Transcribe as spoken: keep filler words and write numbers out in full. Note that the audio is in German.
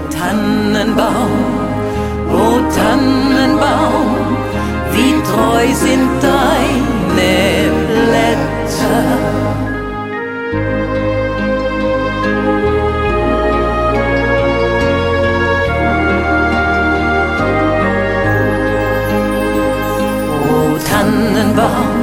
Tannenbaum, o Tannenbaum, wie treu sind deine Blätter. O Tannenbaum,